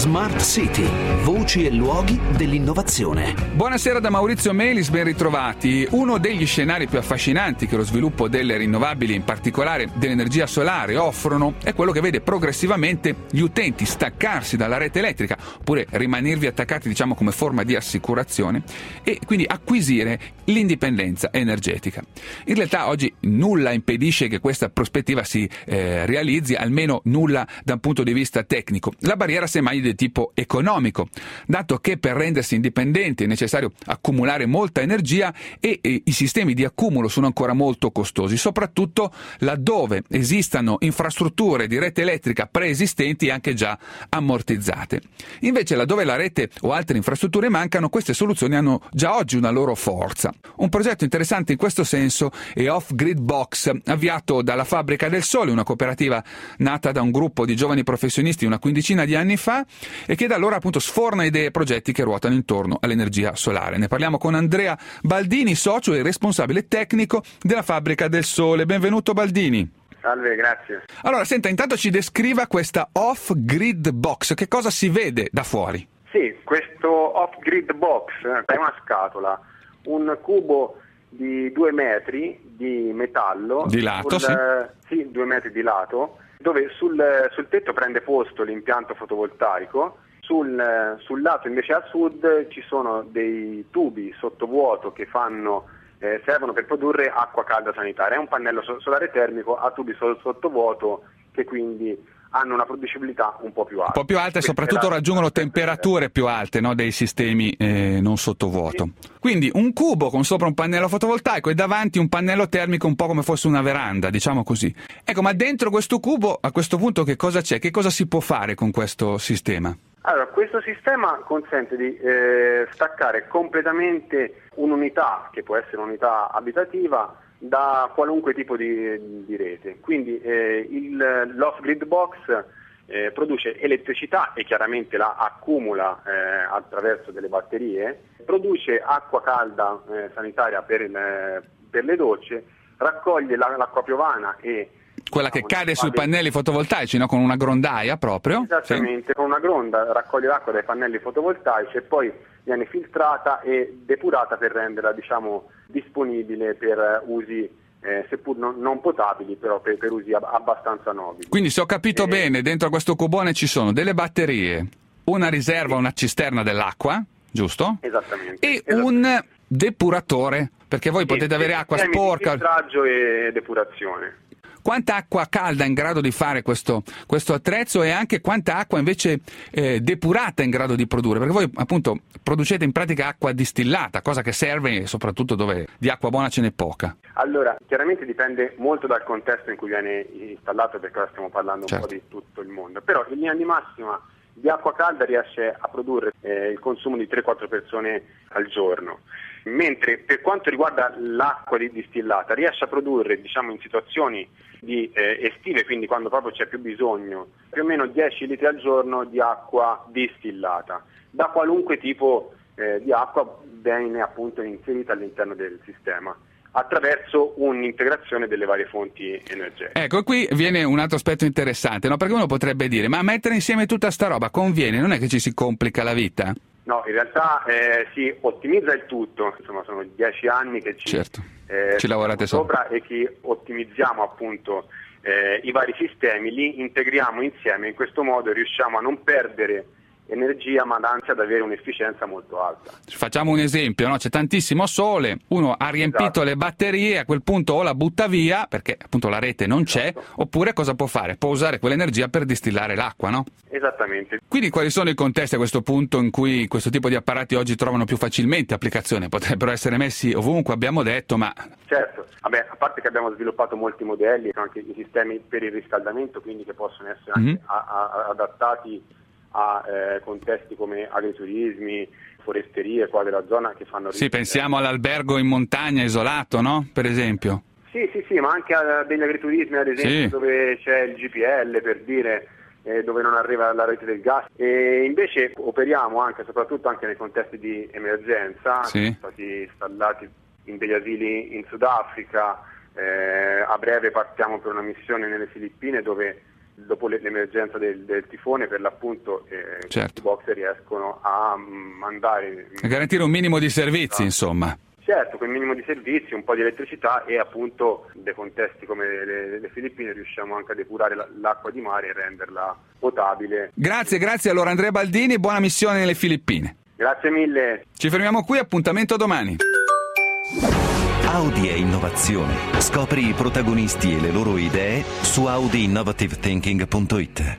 Smart City, voci e luoghi dell'innovazione. Buonasera da Maurizio Melis, ben ritrovati. Uno degli scenari più affascinanti che lo sviluppo delle rinnovabili, in particolare dell'energia solare, offrono è quello che vede progressivamente gli utenti staccarsi dalla rete elettrica, oppure rimanervi attaccati, diciamo, come forma di assicurazione, e quindi acquisire l'indipendenza energetica. In realtà oggi nulla impedisce che questa prospettiva si realizzi, almeno nulla da un punto di vista tecnico. La barriera semmai è di tipo economico, dato che per rendersi indipendenti è necessario accumulare molta energia e i sistemi di accumulo sono ancora molto costosi, soprattutto laddove esistano infrastrutture di rete elettrica preesistenti e anche già ammortizzate. Invece laddove la rete o altre infrastrutture mancano, queste soluzioni hanno già oggi una loro forza. Un progetto interessante in questo senso è Off Grid Box, avviato dalla Fabbrica del Sole, una cooperativa nata da un gruppo di giovani professionisti una quindicina di anni fa e che da allora appunto sforna idee e progetti che ruotano intorno all'energia solare. Ne parliamo con Andrea Baldini, socio e responsabile tecnico della Fabbrica del Sole. Benvenuto Baldini. Salve, grazie. Allora, senta, intanto ci descriva questa Off-Grid Box, che cosa si vede da fuori? Sì, questo Off-Grid Box è una scatola, un cubo di 2 metri di metallo. Di lato, sì. Sì, 2 metri di lato, dove sul tetto prende posto l'impianto fotovoltaico. Sul lato invece a sud ci sono dei tubi sottovuoto che servono per produrre acqua calda sanitaria. È un pannello solare termico a tubi sottovuoto che quindi hanno una producibilità un po' più alta. Un po' più alta e soprattutto raggiungono temperature più alte, no, dei sistemi non sottovuoto. Sì. Quindi un cubo con sopra un pannello fotovoltaico e davanti un pannello termico un po' come fosse una veranda, diciamo così. Ecco, ma dentro questo cubo a questo punto che cosa c'è? Che cosa si può fare con questo sistema? Allora, questo sistema consente di staccare completamente un'unità, che può essere un'unità abitativa, da qualunque tipo di rete. Quindi l'off-grid box produce elettricità e chiaramente la accumula attraverso delle batterie, produce acqua calda sanitaria per le docce, raccoglie l'acqua piovana e quella che cade sui pannelli fotovoltaici, no? Con una grondaia proprio? Esattamente, sì. Con una gronda raccoglie l'acqua dai pannelli fotovoltaici e poi viene filtrata e depurata per renderla, diciamo, disponibile per usi seppur non potabili, però per usi abbastanza nobili. Quindi se ho capito bene, dentro questo cubone ci sono delle batterie, una riserva, una cisterna dell'acqua, giusto? Esattamente. E un depuratore, perché voi potete avere acqua sporca. Filtraggio e depurazione. Quanta acqua calda è in grado di fare questo attrezzo e anche quanta acqua invece depurata è in grado di produrre? Perché voi appunto producete in pratica acqua distillata, cosa che serve soprattutto dove di acqua buona ce n'è poca. Allora, chiaramente dipende molto dal contesto in cui viene installato, perché ora stiamo parlando un po' di tutto il mondo, però in linea di massima di acqua calda riesce a produrre il consumo di 3-4 persone al giorno. Mentre per quanto riguarda l'acqua distillata riesce a produrre, diciamo, in situazioni estive, quindi quando proprio c'è più bisogno, più o meno 10 litri al giorno di acqua distillata, da qualunque tipo di acqua viene appunto inserita all'interno del sistema, attraverso un'integrazione delle varie fonti energetiche. Ecco, qui viene un altro aspetto interessante, no? Perché uno potrebbe dire, ma mettere insieme tutta sta roba conviene, non è che ci si complica la vita? No, in realtà si ottimizza il tutto, insomma sono 10 anni che ci lavorate sopra e che ottimizziamo appunto i vari sistemi, li integriamo insieme, in questo modo riusciamo a non perdere energia ma anzi ad avere un'efficienza molto alta. Facciamo un esempio, no? C'è tantissimo sole, uno ha riempito le batterie, a quel punto o la butta via perché appunto la rete non c'è, oppure cosa può fare? Può usare quell'energia per distillare l'acqua, no? Esattamente. Quindi quali sono i contesti a questo punto in cui questo tipo di apparati oggi trovano più facilmente applicazione? Potrebbero essere messi ovunque, abbiamo detto, ma... Certo, vabbè, a parte che abbiamo sviluppato molti modelli, anche i sistemi per il riscaldamento, quindi che possono essere anche adattati a contesti come agriturismi, foresterie qua della zona che fanno... Sì, pensiamo all'albergo in montagna isolato, no? Per esempio. Sì, ma anche a degli agriturismi, ad esempio, dove c'è il GPL, per dire, dove non arriva la rete del gas. E invece operiamo soprattutto anche nei contesti di emergenza. Siamo stati installati in degli asili in Sudafrica, a breve partiamo per una missione nelle Filippine dove dopo l'emergenza del tifone, per l'appunto certo, i boxer riescono a mandare, a garantire un minimo di servizi, insomma. Certo, quel minimo di servizi, un po' di elettricità, e appunto dei contesti come le Filippine riusciamo anche a depurare l'acqua di mare e renderla potabile. Grazie allora Andrea Baldini, buona missione nelle Filippine. Grazie mille. Ci fermiamo qui, appuntamento domani. Audi e innovazione. Scopri i protagonisti e le loro idee su audiinnovativethinking.it.